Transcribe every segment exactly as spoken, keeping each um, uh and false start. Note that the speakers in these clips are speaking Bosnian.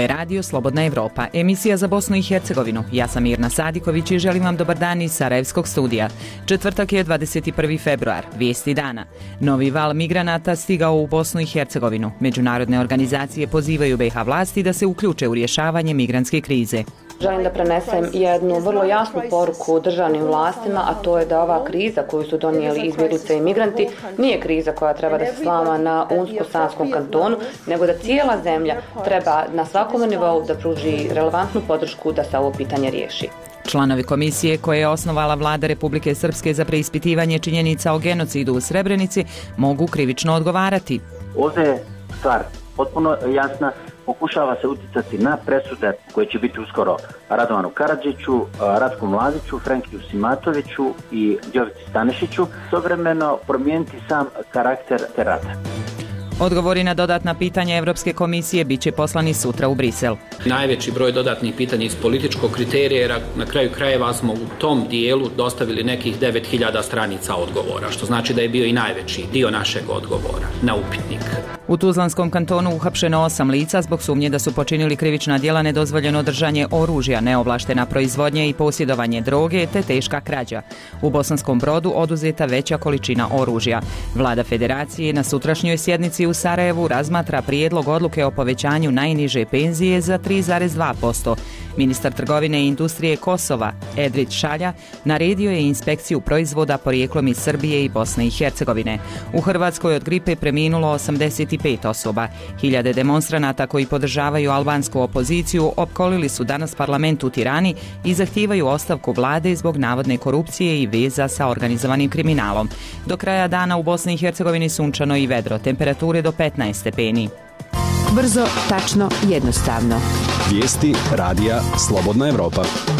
je radio Slobodna Evropa, emisija za Bosnu i Hercegovinu. Ja sam Mirna Sadiković i želim vam dobar dan iz Sarajevskog studija. Četvrtak je dvadeset prvi februar, vijesti dana. Novi val migranata stigao u Bosnu i Hercegovinu. Međunarodne organizacije pozivaju B iH vlasti da se uključe u rješavanje migrantske krize. Želim da prenesem jednu vrlo jasnu poruku državnim vlastima, a to je da ova kriza koju su donijeli izbjeglice i migranti nije kriza koja treba da se slama na Unsko-Sanskom kantonu, nego da cijela zemlja treba na svakom nivou da pruži relevantnu podršku da se ovo pitanje riješi. Članovi komisije koje je osnovala vlada Republike Srpske za preispitivanje činjenica o genocidu u Srebrenici mogu krivično odgovarati. Ovdje je stvar potpuno jasna. Pokušava se utjecati na presude koje će biti uskoro Radovanu Karadžiću, Ratku Mladiću, Frankiju Simatoviću i Jovici Stanešiću, istovremeno promijeniti sam karakter te rata. Odgovori na dodatna pitanja Evropske komisije bit će poslani sutra u Brisel. Najveći broj dodatnih pitanja iz političkog kriterija, jer na kraju krajeva smo u tom dijelu dostavili nekih devet hiljada stranica odgovora, što znači da je bio i najveći dio našeg odgovora na upitnik. U Tuzlanskom kantonu uhapšeno osam lica zbog sumnje da su počinili krivična djela nedozvoljeno držanje oružja, neovlaštena proizvodnja i posjedovanje droge te teška krađa. U Bosanskom Brodu oduzeta veća količina oružja. Vlada Federacije na sutrašnjoj sjednici u Sarajevu razmatra prijedlog odluke o povećanju najniže penzije za tri zarez dva posto. Ministar trgovine i industrije Kosova, Edrit Šalja, naredio je inspekciju proizvoda porijeklom iz Srbije i Bosne i Hercegovine. U Hrvatskoj od gripe preminulo osamdeset pet osoba. Hiljade demonstranata koji podržavaju albansku opoziciju opkolili su danas parlament u Tirani i zahtijevaju ostavku vlade zbog navodne korupcije i veza sa organizovanim kriminalom. Do kraja dana u Bosni i Hercegovini sunčano i vedro, temperature do petnaest stepeni. Brzo, tačno, jednostavno. Vijesti radija Slobodna Evropa.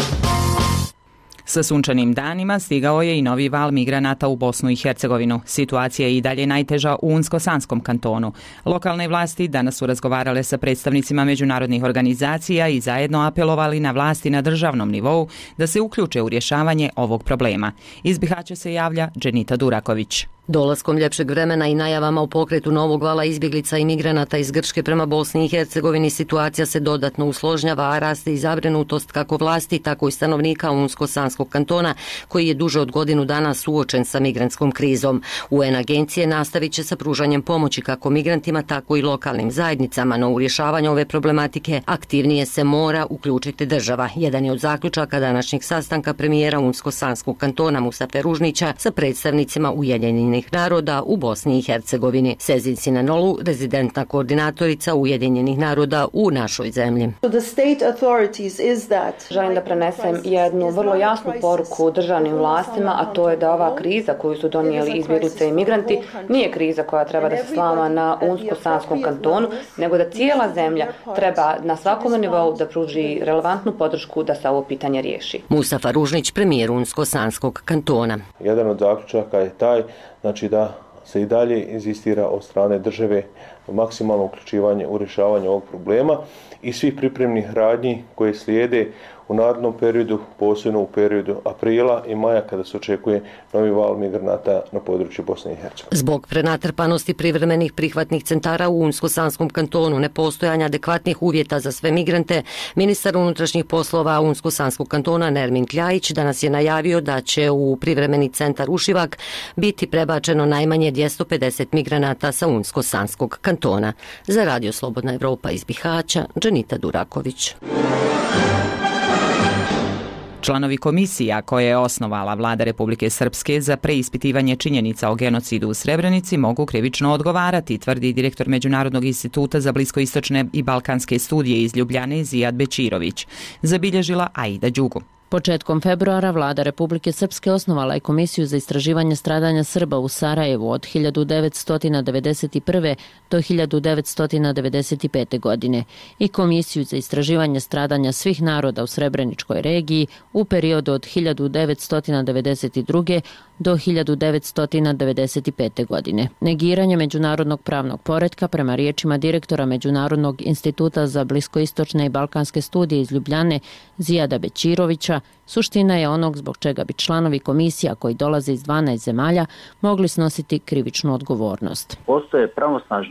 Sa sunčanim danima stigao je i novi val migranata u Bosnu i Hercegovinu. Situacija je i dalje najteža u Unsko-Sanskom kantonu. Lokalne vlasti danas su razgovarale sa predstavnicima međunarodnih organizacija i zajedno apelovali na vlasti na državnom nivou da se uključe u rješavanje ovog problema. Iz Bihaća se javlja Dženita Duraković. Dolaskom ljepšeg vremena i najavama u pokretu novog vala izbjeglica i migranata iz Grčke prema Bosni i Hercegovini situacija se dodatno usložnjava, a raste i zabrinutost kako vlasti, tako i stanovnika Unsko-Sanskog kantona, koji je duže od godinu dana suočen sa migrantskom krizom. U en agencije nastavit će sa pružanjem pomoći kako migrantima, tako i lokalnim zajednicama, no u rješavanju ove problematike aktivnije se mora uključiti država. Jedan je od zaključaka današnjeg sastanka premijera Unsko-Sanskog kantona Musafe Ružnića sa predstavnicima Ujedinjenih naroda u Bosni i Hercegovini. Sezin Sinanolu, rezidentna koordinatorica Ujedinjenih naroda u našoj zemlji. Želim da prenesem jednu vrlo jasnu poruku državnim vlastima, a to je da ova kriza koju su donijeli izbjeglice i migranti nije kriza koja treba da se slama na Unsko-Sanskom kantonu, nego da cijela zemlja treba na svakom nivou da pruži relevantnu podršku da se ovo pitanje riješi. Musafa Ružnić, premijer Unsko-Sanskog kantona. Jedan od zaključaka je taj, znači da se i dalje inzistira od strane države maksimalno uključivanje u rješavanje ovog problema i svih pripremnih radnji koje slijede u narednom periodu, posebno u periodu aprila i maja kada se očekuje novi val migranata na području Bosne i Hercegovine. Zbog prenatrpanosti privremenih prihvatnih centara u Unsko-Sanskom kantonu, nepostojanja adekvatnih uvjeta za sve migrante, ministar unutrašnjih poslova Unsko-Sanskog kantona Nermin Kljajić danas je najavio da će u privremeni centar Ušivak biti prebačeno najmanje dvjesto pedeset migranata sa Unsko-Sanskog kantona. Za Radio Slobodna Evropa iz Bihaća, Dženita Duraković. Članovi komisija koje je osnovala vlada Republike Srpske za preispitivanje činjenica o genocidu u Srebrenici mogu krivično odgovarati, tvrdi direktor Međunarodnog instituta za bliskoistočne i balkanske studije iz Ljubljane Zijad Bečirović. Zabilježila Aida Đugu. Početkom februara vlada Republike Srpske osnovala je Komisiju za istraživanje stradanja Srba u Sarajevu od hiljadu devetsto devedeset prve. do hiljadu devetsto devedeset pete. godine i Komisiju za istraživanje stradanja svih naroda u Srebreničkoj regiji u periodu od hiljadu devetsto devedeset druge. do hiljadu devetsto devedeset pete. godine. Negiranje međunarodnog pravnog poretka, prema riječima direktora Međunarodnog instituta za bliskoistočne i balkanske studije iz Ljubljane Zijada Bečirovića, suština je onog zbog čega bi članovi komisija koji dolaze iz dvanaest zemalja mogli snositi krivičnu odgovornost. Postoje pravosnažne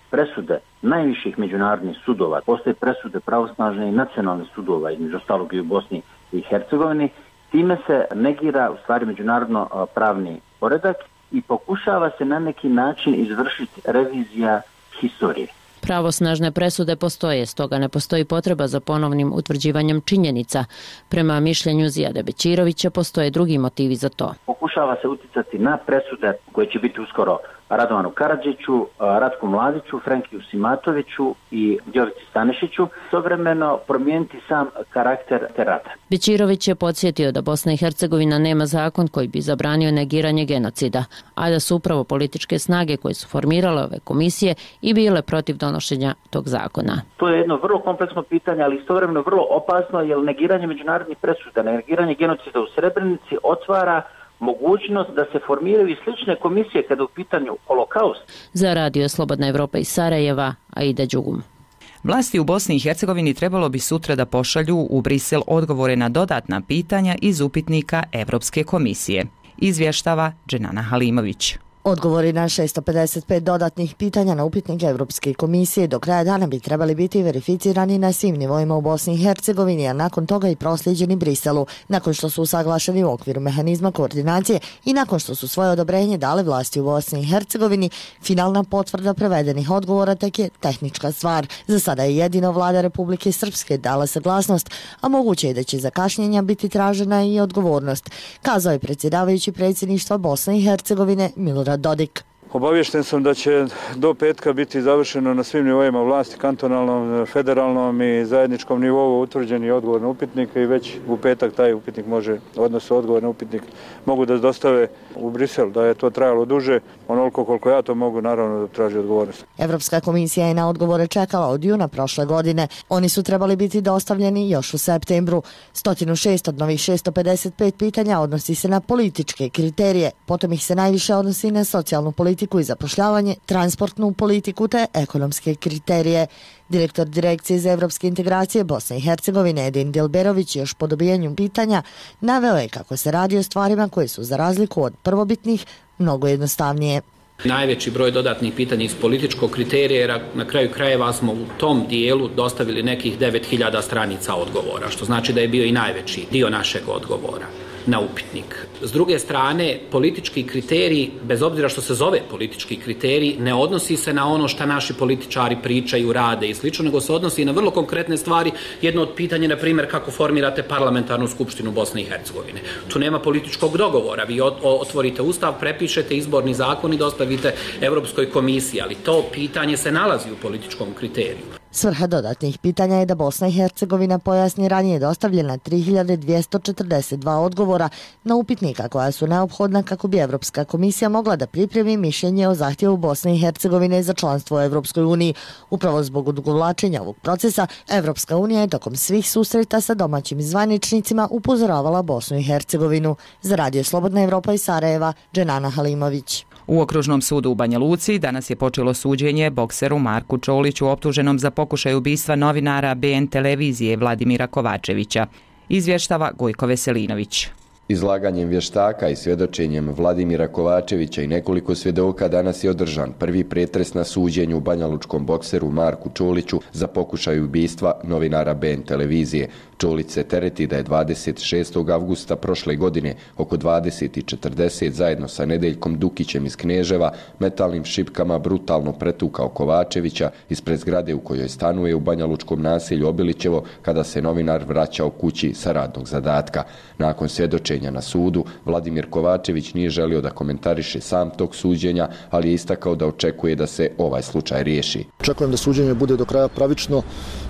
presude najviših međunarodnih sudova, postoje presude pravosnažne i nacionalnih sudova, između ostalog i u Bosni i Hercegovini, time se negira u stvari međunarodno pravni poredak i pokušava se na neki način izvršiti revizija historije. Pravosnažne presude postoje, stoga ne postoji potreba za ponovnim utvrđivanjem činjenica. Prema mišljenju Zijada Bećirovića postoje drugi motivi za to. Pokušava se uticati na presude koje će biti uskoro Radovanu Karadžiću, Ratku Mladiću, Frenkiju Simatoviću i Djovici Stanišiću, istovremeno promijeniti sam karakter te rata. Bećirović je podsjetio da Bosna i Hercegovina nema zakon koji bi zabranio negiranje genocida, a da su upravo političke snage koje su formirale ove komisije i bile protiv donošenja tog zakona. To je jedno vrlo kompleksno pitanje, ali istovremeno vrlo opasno, jer negiranje međunarodnih presuda, negiranje genocida u Srebrenici otvara mogućnost da se formiraju i slične komisije kada u pitanju holokaust. Za Radio Slobodna Evropa iz Sarajeva, Aida Đugum. Vlasti u Bosni i Hercegovini trebalo bi sutra da pošalju u Brisel odgovore na dodatna pitanja iz upitnika Evropske komisije. Izvještava Dženana Halimović. Odgovori na šesto pedeset pet dodatnih pitanja na upitnik Evropske komisije do kraja dana bi trebali biti verificirani na svim nivoima u Bosni i Hercegovini, a nakon toga i prosljeđeni Briselu, nakon što su usaglašeni u okviru mehanizma koordinacije i nakon što su svoje odobrenje dale vlasti u Bosni i Hercegovini. Finalna potvrda prevedenih odgovora tek je tehnička stvar. Za sada je jedino vlada Republike Srpske dala saglasnost, a moguće je da će za kašnjenja biti tražena i odgovornost, kazao je predsjedavajući predsjedništva Bosne i Hercegovine Milorad Dodik. Obaviješten sam da će do petka biti završeno na svim nivoima vlasti, kantonalnom, federalnom i zajedničkom nivou utvrđeni odgovor na upitnik i već u petak taj upitnik može, odnosno odgovor na upitnik mogu da dostave u Brisel. Da je to trajalo duže, onoliko koliko ja to mogu, naravno da traži odgovornost. Evropska komisija je na odgovore čekala od juna prošle godine. Oni su trebali biti dostavljeni još u septembru. sto šest od novih šesto pedeset pet pitanja odnosi se na političke kriterije, potom ih se najviše odnosi na socijalnu politiku i zapošljavanje, transportnu politiku te ekonomske kriterije. Direktor Direkcije za evropske integracije Bosne i Hercegovine Edin Dilberović još po dobijanju pitanja naveo je kako se radi o stvarima koje su za razliku od prvobitnih mnogo jednostavnije. Najveći broj dodatnih pitanja iz političkog kriterija, jer na kraju krajeva smo u tom dijelu dostavili nekih devet hiljada stranica odgovora, što znači da je bio i najveći dio našeg odgovora na upitnik. S druge strane, politički kriterij, bez obzira što se zove politički kriterij, ne odnosi se na ono što naši političari pričaju, rade i slično, nego se odnosi na vrlo konkretne stvari. Jedno od pitanja, na primjer, kako formirate parlamentarnu skupštinu Bosne i Hercegovine. Tu nema političkog dogovora. Vi otvorite ustav, prepišete izborni zakon i dostavite Evropskoj komisiji, ali to pitanje se nalazi u političkom kriteriju. Svrha dodatnih pitanja je da Bosna i Hercegovina pojasni ranije dostavljena tri hiljade dvjesto četrdeset dva odgovora na upitnika koja su neophodna kako bi Evropska komisija mogla da pripremi mišljenje o zahtjevu Bosne i Hercegovine za članstvo u Evropskoj uniji. Upravo zbog odugovlačenja ovog procesa, Evropska unija je tokom svih susreta sa domaćim zvaničnicima upozoravala Bosnu i Hercegovinu. Za Radio Slobodna Evropa iz Sarajeva, Dženana Halimović. U Okružnom sudu u Banja Luci danas je počelo suđenje bokseru Marku Čoliću optuženom za pokušaj ubistva novinara B N televizije Vladimira Kovačevića. Izvještava Gojko Veselinović. Izlaganjem vještaka i svjedočenjem Vladimira Kovačevića i nekoliko svjedoka danas je održan prvi pretres na suđenju banjalučkom bokseru Marku Čoliću za pokušaj ubistva novinara B N televizije. Čolić se tereti da je dvadeset šestog avgusta prošle godine oko dvadeset i četrdeset zajedno sa Nedeljkom Dukićem iz Kneževa metalnim šipkama brutalno pretukao Kovačevića ispred zgrade u kojoj stanuje u banjalučkom naselju Obilićevo kada se novinar vraćao kući sa radnog zadatka. Nakon svjedočenja na sudu, Vladimir Kovačević nije želio da komentariše sam tog suđenja, ali je istakao da očekuje da se ovaj slučaj riješi. Očekujem da suđenje bude do kraja pravično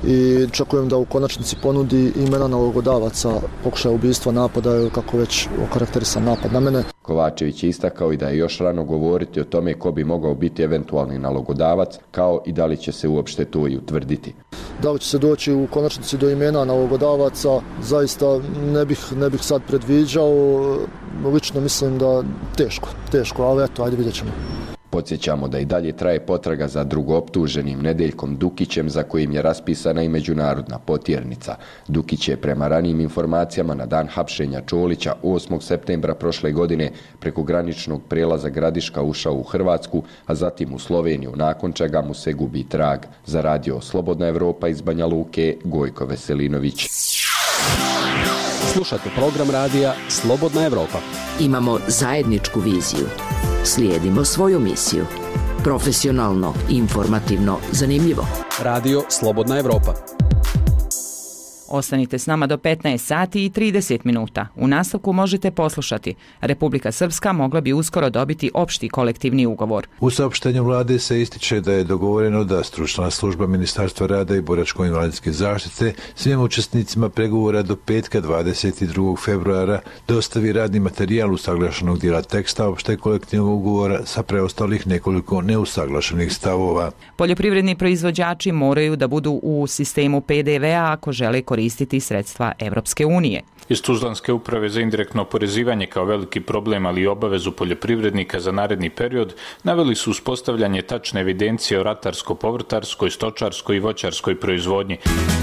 i očekujem da u konačnici ponudi imena nalogodavaca pokušaja ubistva, napada ili kako već okarakterisan napad na mene. Kovačević je istakao i da je još rano govoriti o tome ko bi mogao biti eventualni nalogodavac, kao i da li će se uopšte to i utvrditi. Da li će se doći u konačnici do imena nalogodavaca, zaista ne bih, ne bih sad predviđao. Lično mislim da teško, teško, ali eto, ajde vidjet ćemo. Podsjećamo da i dalje traje potraga za drugooptuženim Nedeljkom Dukićem, za kojim je raspisana i međunarodna potjernica. Dukić je prema ranijim informacijama na dan hapšenja Čolića osmog septembra prošle godine preko graničnog prelaza Gradiška ušao u Hrvatsku, a zatim u Sloveniju, nakon čega mu se gubi trag. Za radio Slobodna Evropa iz Banja Luke, Gojko Veselinović. Slušate program radija Slobodna Evropa. Imamo zajedničku viziju. Slijedimo svoju misiju. Profesionalno, informativno, zanimljivo. Radio Slobodna Evropa. Ostanite s nama do petnaest sati i trideset minuta. U nastavku možete poslušati. Republika Srpska mogla bi uskoro dobiti opšti kolektivni ugovor. U saopštenju vlade se ističe da je dogovoreno da stručna služba Ministarstva rada i boračko-invalidske zaštite svim učesnicima pregovora do petka dvadeset drugog februara dostavi radni materijal usaglašenog dijela teksta opšte kolektivnog ugovora sa preostalih nekoliko neusaglašenih stavova. Poljoprivredni proizvođači moraju da budu u sistemu P D V-a ako žele koristiti sredstva Evropske unije. Iz Tuzlanske uprave za indirektno oporezivanje kao veliki problem, ali i obavezu poljoprivrednika za naredni period, naveli su uspostavljanje tačne evidencije o ratarsko-povrtarskoj, stočarskoj i voćarskoj proizvodnji.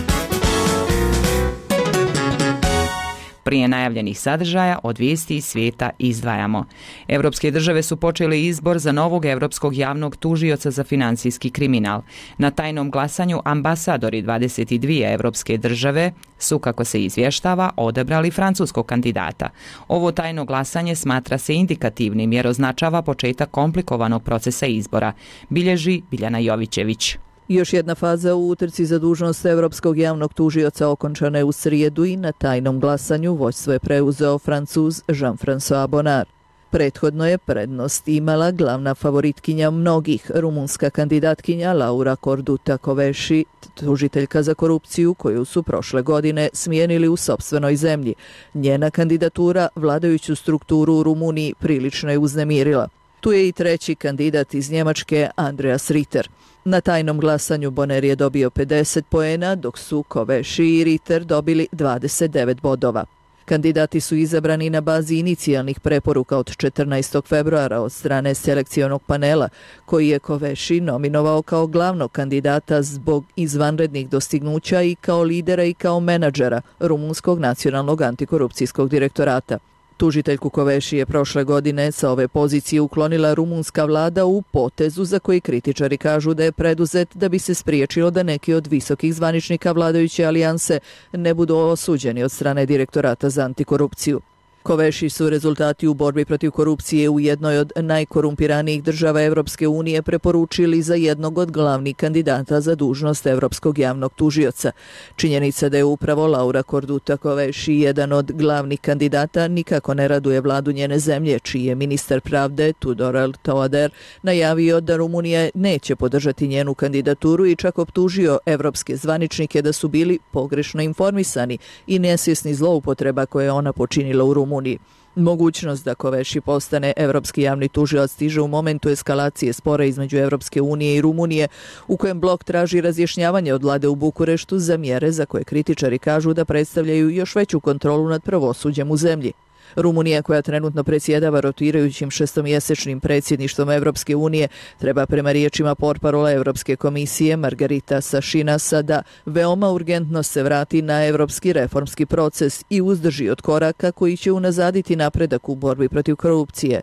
Prije najavljenih sadržaja od vijesti iz svijeta izdvajamo. Evropske države su počeli izbor za novog evropskog javnog tužioca za financijski kriminal. Na tajnom glasanju ambasadori dvadeset dvije evropske države su, kako se izvještava, odabrali francuskog kandidata. Ovo tajno glasanje smatra se indikativnim jer označava početak komplikovanog procesa izbora, bilježi Biljana Jovićević. Još jedna faza u utrci za dužnost Evropskog javnog tužioca okončana je u srijedu i na tajnom glasanju vođstvo je preuzeo Francuz Jean-François Bonnard. Prethodno je prednost imala glavna favoritkinja mnogih, rumunska kandidatkinja Laura Corduta Kövesi, tužiteljka za korupciju koju su prošle godine smijenili u sopstvenoj zemlji. Njena kandidatura vladajuću strukturu u Rumuniji prilično je uznemirila. Tu je i treći kandidat iz Njemačke, Andreas Ritter. Na tajnom glasanju Bonner je dobio pedeset poena, dok su Kövesi i Ritter dobili dvadeset devet bodova. Kandidati su izabrani na bazi inicijalnih preporuka od četrnaestog februara od strane selekcionog panela, koji je Kövesi nominovao kao glavnog kandidata zbog izvanrednih dostignuća i kao lidera i kao menadžera Rumunskog nacionalnog antikorupcijskog direktorata. Tužiteljku Kövesi je prošle godine sa ove pozicije uklonila rumunska vlada u potezu za koji kritičari kažu da je preduzet da bi se spriječilo da neki od visokih zvaničnika vladajuće alijanse ne budu osuđeni od strane direktorata za antikorupciju. Kövesi su rezultati u borbi protiv korupcije u jednoj od najkorumpiranijih država Evropske unije preporučili za jednog od glavnih kandidata za dužnost Evropskog javnog tužioca. Činjenica da je upravo Laura Corduta Kövesi jedan od glavnih kandidata nikako ne raduje vladu njene zemlje, čiji je ministar pravde Tudorel Toader najavio da Rumunija neće podržati njenu kandidaturu i čak optužio evropske zvaničnike da su bili pogrešno informisani i nesvjesni zloupotreba koje je ona počinila u Rumuniji. Mogućnost da Kövesi postane evropski javni tužilac stiže u momentu eskalacije spora između Evropske unije i Rumunije, u kojem blok traži razjašnjavanje od vlade u Bukureštu za mjere za koje kritičari kažu da predstavljaju još veću kontrolu nad pravosuđem u zemlji. Rumunija, koja trenutno predsjedava rotirajućim šestomjesečnim predsjedništvom Evropske unije, treba prema riječima portparola Evropske komisije Margarita Sašinasa da veoma urgentno se vrati na evropski reformski proces i uzdrži od koraka koji će unazaditi napredak u borbi protiv korupcije.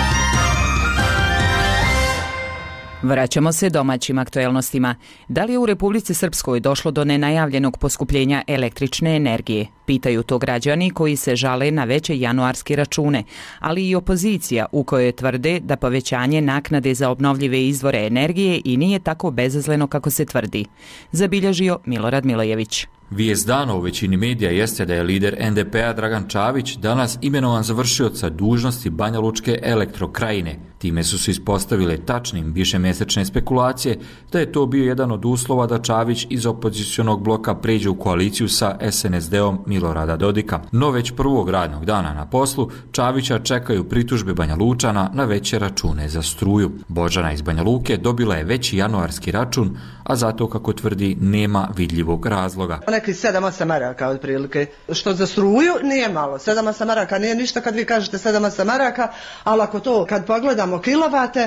Vraćamo se domaćim aktuelnostima. Da li je u Republici Srpskoj došlo do nenajavljenog poskupljenja električne energije? Pitaju to građani koji se žale na veće januarske račune, ali i opozicija u kojoj tvrde da povećanje naknade za obnovljive izvore energije i nije tako bezazleno kako se tvrdi. Zabilježio Milorad Milojević. Vijest dana u većini medija jeste da je lider en de pe a Dragan Čavić danas imenovan za vršioca dužnosti Banja Lučke Elektrokrajine. Time su se ispostavile tačnim višemjesečne spekulacije da je to bio jedan od uslova da Čavić iz opozicionog bloka pređe u koaliciju sa es en es de-om Milorada Dodika. No već prvog radnog dana na poslu Čavića čekaju pritužbe Banja Lučana na veće račune za struju. Božana iz Banja Luke dobila je veći januarski račun, a zato, kako tvrdi, nema vidljivog razloga. Neki sedam osam maraka otprilike, što za struju nije malo. sedam osam maraka nije ništa kad vi kažete sedam osam maraka, ali ako to kad pogledamo kilovate,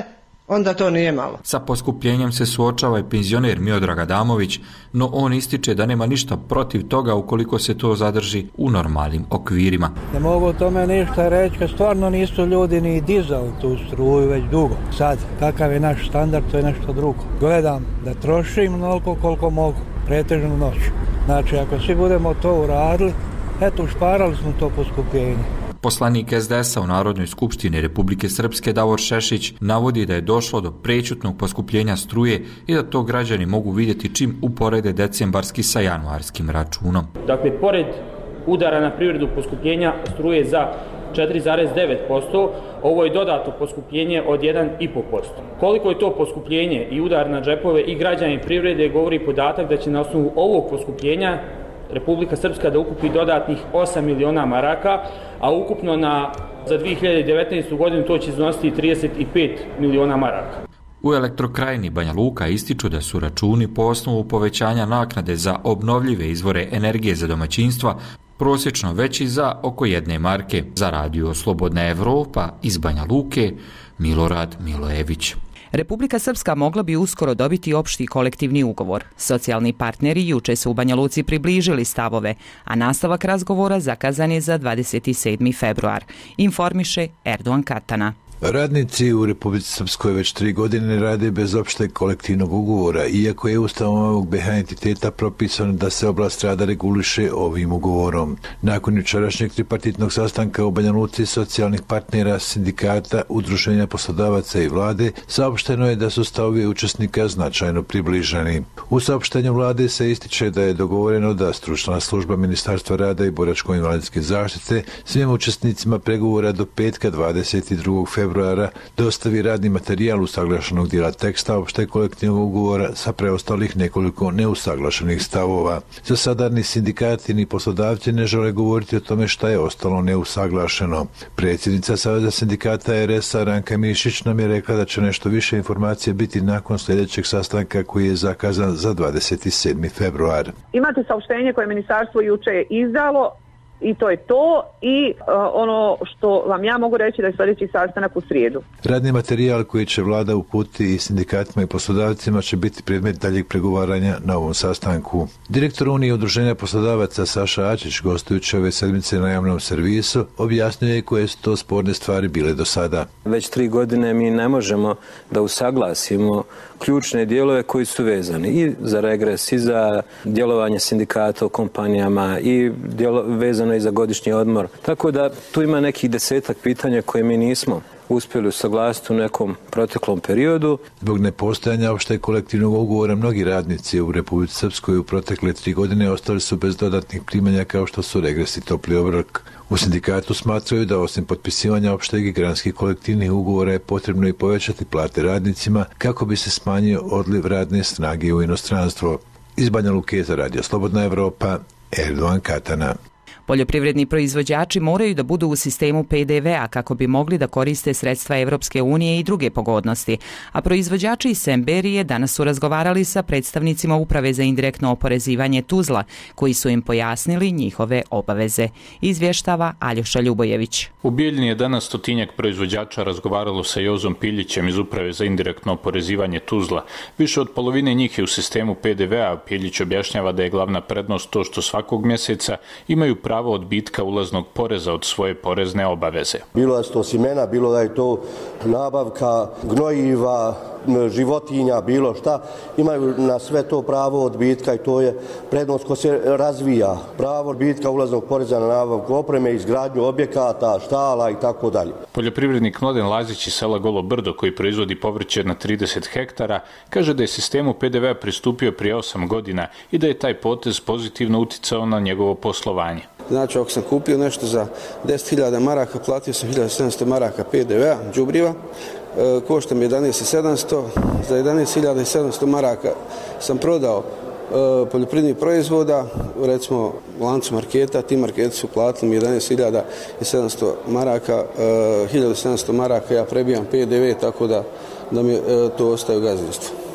onda to nije malo. Sa poskupljenjem se suočava i penzioner Miodrag Adamović, no on ističe da nema ništa protiv toga ukoliko se to zadrži u normalnim okvirima. Ne mogu o tome ništa reći, kad stvarno nisu ljudi ni dizali tu struju već dugo. Sad, kakav je naš standard, to je nešto drugo. Gledam da trošim onoliko koliko mogu, pretežnu noć. Znači, ako svi budemo to uradili, eto, ušparali smo to poskupljenje. Poslanik es de es a u Narodnoj skupštini Republike Srpske Davor Šešić navodi da je došlo do prećutnog poskupljenja struje i da to građani mogu vidjeti čim uporede decembarski sa januarskim računom. Dakle, pored udara na privredu poskupljenja struje za četiri zarez devet posto, ovo je dodatno poskupljenje od jedan zarez pet posto. Koliko je to poskupljenje i udar na džepove i građana i privrede govori podatak da će na osnovu ovog poskupljenja Republika Srpska da ukupi dodatnih osam miliona maraka, a ukupno na, za dvije hiljade devetnaestu. godinu to će iznositi trideset pet miliona maraka. U Elektrokrajini Banja Luka ističu da su računi po osnovu povećanja naknade za obnovljive izvore energije za domaćinstva prosječno veći za oko jedne marke. Za radio Slobodna Evropa iz Banja Luke, Milorad Milojević. Republika Srpska mogla bi uskoro dobiti opšti kolektivni ugovor. Socijalni partneri juče su u Banja Luci približili stavove, a nastavak razgovora zakazan je za dvadeset sedmi februar, informiše Erdogan Katana. Radnici u Republici Srpskoj već tri godine rade bez opšteg kolektivnog ugovora, iako je Ustavom ovog be ha entiteta propisano da se oblast rada reguliše ovim ugovorom. Nakon jučerašnjeg tripartitnog sastanka u Banja Luci socijalnih partnera, sindikata, udruženja poslodavaca i vlade, saopšteno je da su stavovi učesnika značajno približeni. U saopštenju vlade se ističe da je dogovoreno da stručna služba Ministarstva rada i boračko-invalidske zaštite svim učesnicima pregovora do petka dvadeset drugog februara dostavi radni materijal usaglašenog dijela teksta opšteg kolektivnog ugovora sa preostalih nekoliko neusaglašenih stavova. Za sada ni sindikati ni poslodavci ne žele govoriti o tome šta je ostalo neusaglašeno. Predsjednica Saveza sindikata er es a Ranka Mišić nam je rekla da će nešto više informacije biti nakon sljedećeg sastanka koji je zakazan za dvadeset sedmi februar. Imate saopštenje koje ministarstvo juče izdalo i to je to i uh, ono što vam ja mogu reći da je sljedeći sastanak u srijedu. Radni materijal koji će vlada uputiti i sindikatima i poslodavcima će biti predmet daljeg pregovaranja na ovom sastanku. Direktor Unije udruženja poslodavaca Saša Ačić, gostujući ove sedmice na javnom servisu, objasnio je koje su to sporne stvari bile do sada. Već tri godine mi ne možemo da usaglasimo ključne dijelove koji su vezani i za regres i za djelovanje sindikata u kompanijama i djelo, vezano i za godišnji odmor. Tako da tu ima nekih desetak pitanja koje mi nismo uspjeli usaglasiti u nekom proteklom periodu. Zbog nepostojanja opšteg kolektivnog ugovora mnogi radnici u Republici Srpskoj u protekle tri godine ostali su bez dodatnih primanja kao što su regres i topli obrok. U sindikatu smatraju da osim potpisivanja opšteg i granskih kolektivnih ugovora je potrebno i povećati plate radnicima kako bi se smanjio odliv radne snage u inostranstvo. Iz Banja Luke za radio Slobodna Evropa, Erdogan Katana. Poljoprivredni proizvođači moraju da budu u sistemu pe de ve a kako bi mogli da koriste sredstva Evropske unije i druge pogodnosti, a proizvođači iz Semberije danas su razgovarali sa predstavnicima Uprave za indirektno oporezivanje Tuzla, koji su im pojasnili njihove obaveze. Izvještava Aljoša Ljubojević. U Bijeljni je danas stotinjak proizvođača razgovaralo sa Jozom Piljićem iz Uprave za indirektno oporezivanje Tuzla. Više od polovine njih je u sistemu pe de ve a. Piljić objašnjava da je glavna prednost to što svakog mjeseca imaju pravo pravo odbitka ulaznog poreza od svoje porezne obaveze. Bilo da je to simena, bilo da je to nabavka gnojiva, životinja, bilo šta, imaju na sve to pravo odbitka i to je prednost ko se razvija. Pravo odbitka ulaznog poreza na nabavku opreme, izgradnju objekata, štala i tako dalje. Poljoprivrednik Mladen Lazić iz sela Golo Brdo, koji proizvodi povrće na trideset hektara, kaže da je sistemu pe de ve a pristupio prije osam godina i da je taj potez pozitivno uticao na njegovo poslovanje. Znači, ako sam kupio nešto za deset hiljada maraka, platio sam hiljadu sedamsto maraka pe de ve a, đubriva, e, košta mi jedanaest hiljada sedamsto, za jedanaest hiljada sedamsto maraka sam prodao e, poljoprivrednih proizvoda, recimo lancu marketa, ti marketi su platili mi jedanaest hiljada sedamsto maraka, e, hiljadu sedamsto maraka ja prebijam pe de ve, tako da, da mi e, to ostaje u gazdinstvu.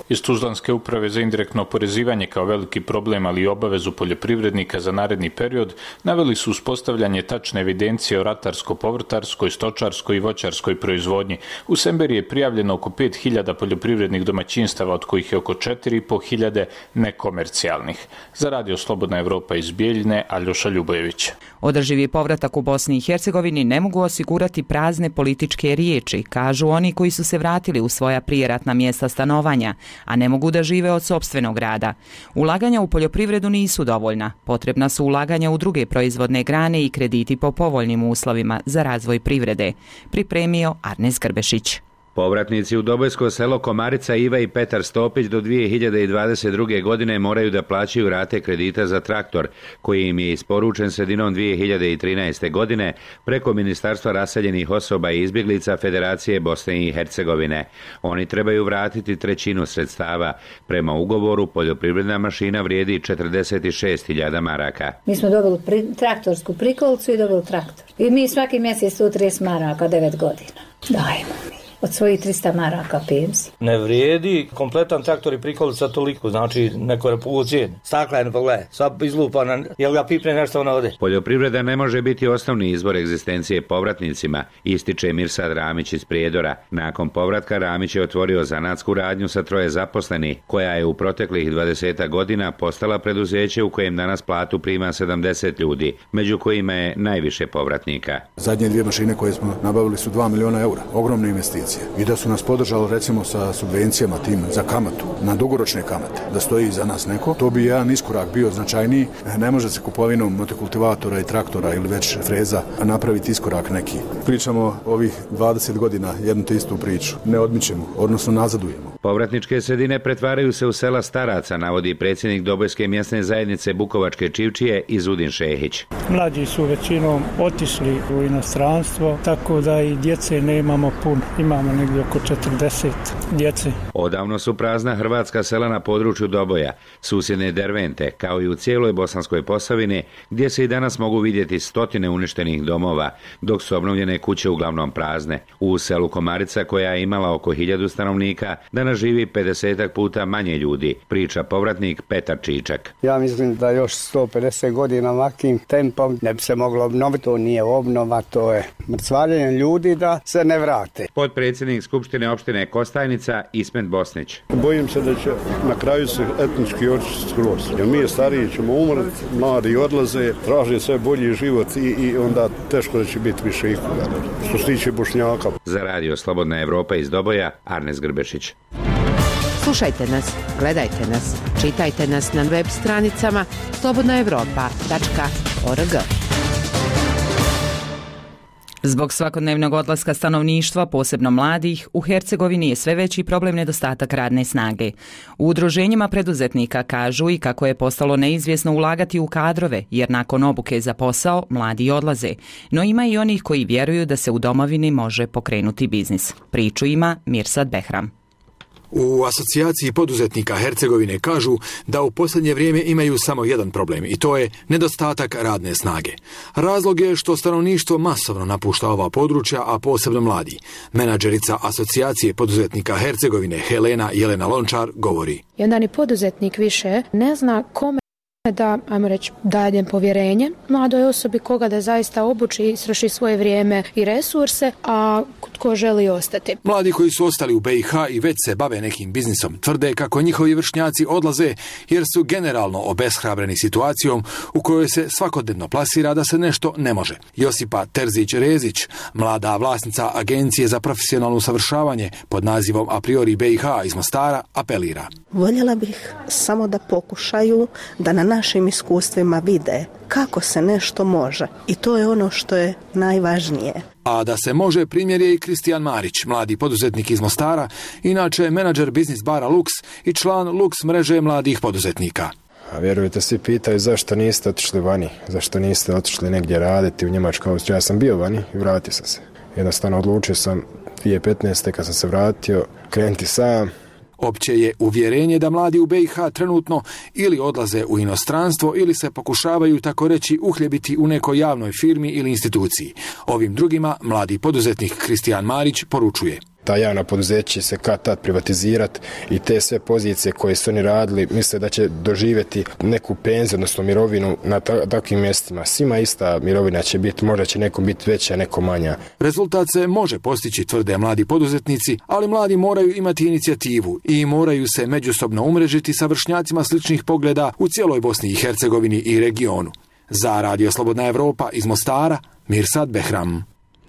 Iz Tuzlanske uprave za indirektno oporezivanje kao veliki problem, ali i obavezu poljoprivrednika za naredni period, naveli su uspostavljanje tačne evidencije o ratarsko-povrtarskoj, stočarskoj i voćarskoj proizvodnji. U Semberiji je prijavljeno oko pet hiljada poljoprivrednih domaćinstava, od kojih je oko četiri i po hiljade nekomercijalnih. Za Radio Slobodna Evropa iz Bijeljine, Aljoša Ljubojević. Održivi povratak u Bosni i Hercegovini ne mogu osigurati prazne političke riječi, kažu oni koji su se vratili u svoja prijeratna mjesta stanovanja, a ne mogu da žive od sopstvenog rada. Ulaganja u poljoprivredu nisu dovoljna. Potrebna su ulaganja u druge proizvodne grane i krediti po povoljnim uslovima za razvoj privrede. Pripremio Arnes Grbešić. Povratnici u Dobojsko selo Komarica Iva i Petar Stopić do dvije hiljade dvadeset druge. godine moraju da plaćaju rate kredita za traktor, koji im je isporučen sredinom dvije hiljade trinaeste. godine preko Ministarstva raseljenih osoba i izbjeglica Federacije Bosne i Hercegovine. Oni trebaju vratiti trećinu sredstava. Prema ugovoru, poljoprivredna mašina vrijedi četrdeset šest hiljada maraka. Mi smo dobili pri, traktorsku prikolcu i dobili traktor. I mi svaki mjesec sto trideset maraka, devet godina. Dajmo mi. Od svojih trista maraka penzije. Ne vrijedi kompletan traktor i prikolica toliko, znači neko je povucijen. Staklene pogledaj, sad izlupana, jel ga pipne nešto ono ode. Poljoprivreda ne može biti osnovni izvor egzistencije povratnicima, ističe Mirsad Ramić iz Prijedora. Nakon povratka Ramić je otvorio zanatsku radnju sa troje zaposlenih, koja je u proteklih dvadeset godina postala preduzeće u kojem danas platu prima sedamdeset ljudi, među kojima je najviše povratnika. Zadnje dvije mašine koje smo nabavili su dva miliona eura, ogromne investicije. I da su nas podržali recimo sa subvencijama tim za kamatu, na dugoročne kamate, da stoji iza nas neko, to bi jedan iskorak bio značajniji. Ne može se kupovinom motokultivatora i traktora ili već freza napraviti iskorak neki. Pričamo ovih dvadeset godina jednu te istu priču. Ne odmičemo, odnosno nazadujemo. Povratničke sredine pretvaraju se u sela staraca, navodi predsjednik Dobojske mjesne zajednice Bukovačke Čivčije Izudin Šehić. Mlađi su većinom otišli u inostranstvo, tako da i djece nemamo puno. Imamo negdje oko četrdeset djece. Odavno su prazna hrvatska sela na području Doboja, susjedne Dervente, kao i u cijeloj Bosanskoj Posavini, gdje se i danas mogu vidjeti stotine uništenih domova, dok su obnovljene kuće uglavnom prazne. U selu Komarica, koja je imala oko hiljadu stanovnika, danas živi pedesetak puta manje ljudi, priča povratnik Petar Čičak. Ja mislim da još sto pedeset godina ovakvim tempom ne bi se moglo obnoviti, to nije obnova, to je mrcvaljenje ljudi da se ne vrate. Potpredsjednik Skupštine opštine Kostajnica Ismet Bosnić. Bojim se da će na kraju se etnički očistiti skroz. Jer mi stariji ćemo umrti, mladi odlaze, traže sve bolji život i, i onda teško da će biti više ikoga. Što se tiče Bošnjaka. Za Radio Slobodna Evropa iz Doboja, Arnes Grbešić. Slušajte nas, gledajte nas, čitajte nas na web stranicama slobodna evropa tačka org. Zbog svakodnevnog odlaska stanovništva, posebno mladih, u Hercegovini je sve veći problem nedostatak radne snage. U udruženjima preduzetnika kažu i kako je postalo neizvjesno ulagati u kadrove, jer nakon obuke za posao mladi odlaze. No ima i onih koji vjeruju da se u domovini može pokrenuti biznis. Priču ima Mirsad Behram. U asocijaciji poduzetnika Hercegovine kažu da u posljednje vrijeme imaju samo jedan problem i to je nedostatak radne snage. Razlog je što stanovništvo masovno napušta ova područja, a posebno mladi. Menadžerica asocijacije poduzetnika Hercegovine Helena Jelena Lončar govori. I onda ni poduzetnik više ne zna kome da, ajmo reći, dajem povjerenje mladoj osobi, koga da zaista obuči i stroši svoje vrijeme i resurse, a tko želi ostati. Mladi koji su ostali u B i H i već se bave nekim biznisom tvrde kako njihovi vršnjaci odlaze jer su generalno obeshrabreni situacijom u kojoj se svakodnevno plasira da se nešto ne može. Josipa Terzić-Rezić, mlada vlasnica Agencije za profesionalno usavršavanje pod nazivom A priori B i H iz Mostara, apelira. Voljela bih samo da pokušaju da na našim iskustvima vide kako se nešto može i to je ono što je najvažnije. A da se može, primjer je i Kristijan Marić, mladi poduzetnik iz Mostara, inače menadžer biznis bara Lux i član Lux mreže mladih poduzetnika. A vjerujete, svi pitaju zašto niste otišli vani, zašto niste otišli negdje raditi u Njemačku. Ja sam bio vani i vratio sam se. Jednostavno odlučio sam dvije tisuće petnaeste. kad sam se vratio krenuti sam. Opće je uvjerenje da mladi u B i H trenutno ili odlaze u inostranstvo ili se pokušavaju tako reći uhljebiti u nekoj javnoj firmi ili instituciji. Ovim drugima mladi poduzetnik Kristijan Marić poručuje. Ta javna poduzeća će se kad tad privatizirati i te sve pozicije koje su oni radili misle da će doživjeti neku penziju, odnosno mirovinu na ta, takvim mjestima. Svima ista mirovina će biti, možda će nekom biti veća, neko manja. Rezultat se može postići, tvrde mladi poduzetnici, ali mladi moraju imati inicijativu i moraju se međusobno umrežiti sa vršnjacima sličnih pogleda u cijeloj Bosni i Hercegovini i regionu. Za Radio Slobodna Evropa iz Mostara, Mirsad Behram.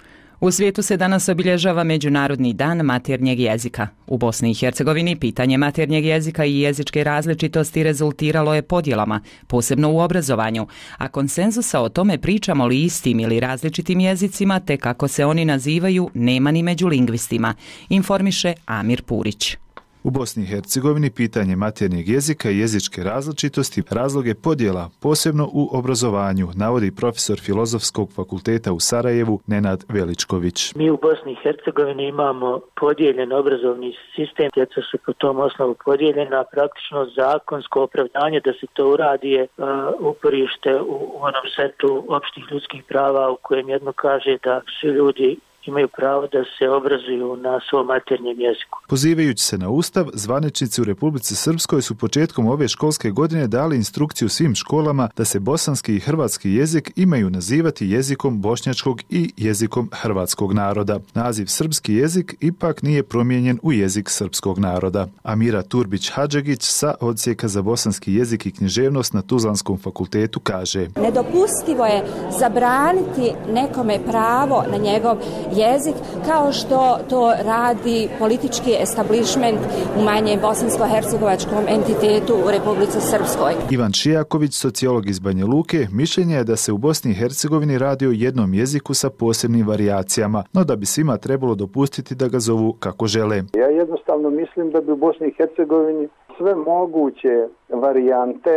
U svijetu se danas obilježava Međunarodni dan maternjeg jezika. U Bosni i Hercegovini pitanje maternjeg jezika i jezičke različitosti rezultiralo je podjelama, posebno u obrazovanju, a konsenzusa o tome pričamo li istim ili različitim jezicima te kako se oni nazivaju nema ni među lingvistima, informiše Amir Purić. U Bosni i Hercegovini pitanje maternjeg jezika i jezičke različitosti razloge podjela, posebno u obrazovanju, navodi profesor Filozofskog fakulteta u Sarajevu Nenad Veličković. Mi u Bosni i Hercegovini imamo podijeljen obrazovni sistem, djeca su po tom osnovu podijeljena, praktično zakonsko opravdanje da se to uradi je uh, uporište u, u onom setu opštih ljudskih prava u kojem jedno kaže da svi ljudi imaju pravo da se obrazuju na svom maternjem jeziku. Pozivajući se na Ustav, zvaničnici u Republici Srpskoj su početkom ove školske godine dali instrukciju svim školama da se bosanski i hrvatski jezik imaju nazivati jezikom bošnjačkog i jezikom hrvatskog naroda. Naziv srpski jezik ipak nije promijenjen u jezik srpskog naroda. Amira Turbić-Hadžagić sa odsjeka za bosanski jezik i književnost na Tuzlanskom fakultetu kaže: Nedopustivo je zabraniti nekome pravo na njegov jezik kao što to radi politički establishment u manjem bosansko-hercegovačkom entitetu u Republici Srpskoj. Ivan Šijaković, sociolog iz Banja Luke, mišljenja je da se u Bosni i Hercegovini radi o jednom jeziku sa posebnim varijacijama, no da bi svima trebalo dopustiti da ga zovu kako žele. Ja jednostavno mislim da bi u Bosni i Hercegovini sve moguće varijante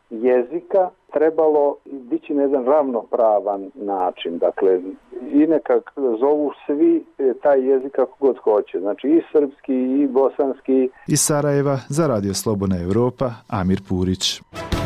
jezika trebalo dići na jedan ravnopravan način. Dakle, i nekak zovu svi taj jezik kako god hoće. Znači i srpski i bosanski. Iz Sarajeva za Radio Slobodna Evropa, Amir Purić.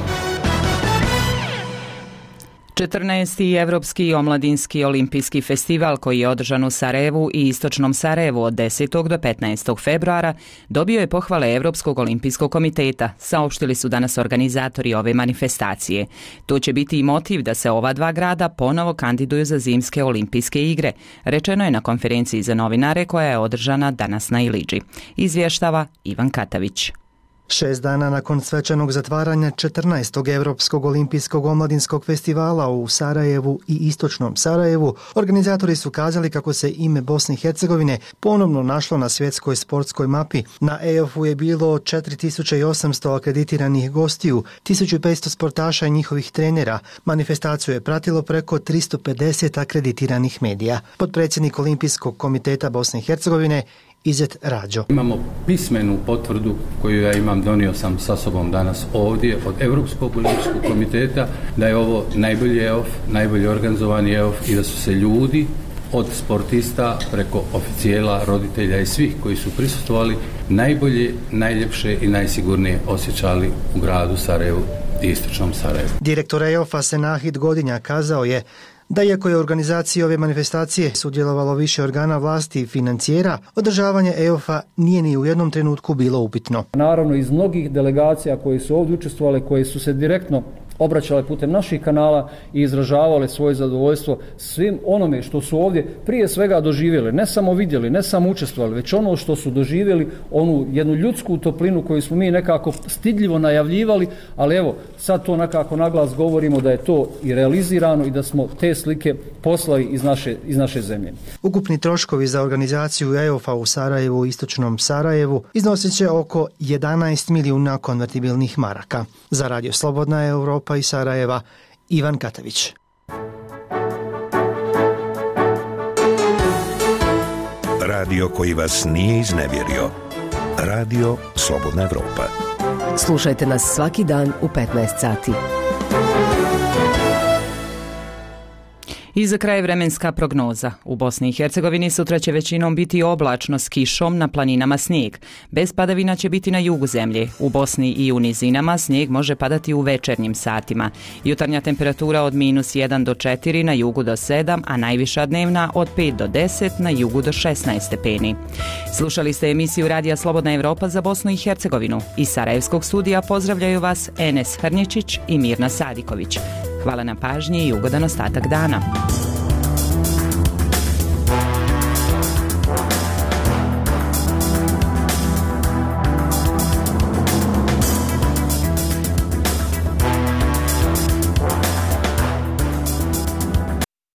četrnaesti. Evropski omladinski olimpijski festival koji je održan u Sarajevu i istočnom Sarajevu od desetog do petnaestog februara dobio je pohvale Evropskog olimpijskog komiteta, saopštili su danas organizatori ove manifestacije. To će biti i motiv da se ova dva grada ponovo kandiduju za zimske olimpijske igre, rečeno je na konferenciji za novinare koja je održana danas na Ilidži. Izvještava Ivan Katavić. Šest dana nakon svečanog zatvaranja četrnaestog. Evropskog olimpijskog omladinskog festivala u Sarajevu i istočnom Sarajevu, organizatori su kazali kako se ime Bosne i Hercegovine ponovno našlo na svjetskoj sportskoj mapi. Na E O F-u je bilo četiri tisuće osamsto akreditiranih gostiju, tisuću petsto sportaša i njihovih trenera. Manifestaciju je pratilo preko tristo pedeset akreditiranih medija. Potpredsjednik Olimpijskog komiteta Bosne i Hercegovine Izet Rađo. Imamo pismenu potvrdu koju ja imam, donio sam sa sobom danas ovdje od Europskog olimpijskog komiteta da je ovo najbolji E O F, najbolje organizovani E O F i da su se ljudi od sportista preko oficijela, roditelja i svih koji su prisustvovali najbolje, najljepše i najsigurnije osjećali u gradu Sarajevu i istočnom Sarajevu. Direktor E O F-a Senahid Godinja kazao je da iako je u organizaciji ove manifestacije sudjelovalo više organa vlasti i financijera, održavanje E O F-a nije ni u jednom trenutku bilo upitno. Naravno, iz mnogih delegacija koji su ovdje učestvovale, koji su se direktno obraćale putem naših kanala i izražavale svoje zadovoljstvo svim onome što su ovdje prije svega doživjeli, ne samo vidjeli, ne samo učestvovali, već ono što su doživjeli, onu jednu ljudsku toplinu koju smo mi nekako stidljivo najavljivali, ali evo, sad to nekako naglas govorimo da je to i realizirano i da smo te slike poslali iz naše, iz naše zemlje. Ukupni troškovi za organizaciju E O F-a u Sarajevu i istočnom Sarajevu iznosit će oko jedanaest milijuna konvertibilnih maraka. Za Radio Slobodna Evropa pa i Sarajeva, Ivan Katavić. Radio koji vas nije iznevjerio. Radio Slobodna Evropa. Slušajte nas svaki dan u petnaest sati. I za kraj vremenska prognoza. U Bosni i Hercegovini sutra će većinom biti oblačno s kišom, na planinama snijeg. Bez padavina će biti na jugu zemlje. U Bosni i u nizinama snijeg može padati u večernjim satima. Jutarnja temperatura od minus jedan do četiri, na jugu do sedam, a najviša dnevna od pet do deset, na jugu do šesnaest stepeni. Slušali ste emisiju Radija Slobodna Evropa za Bosnu i Hercegovinu. Iz Sarajevskog studija pozdravljaju vas Enes Hrnječić i Mirna Sadiković. Hvala na pažnji i ugodan ostatak dana.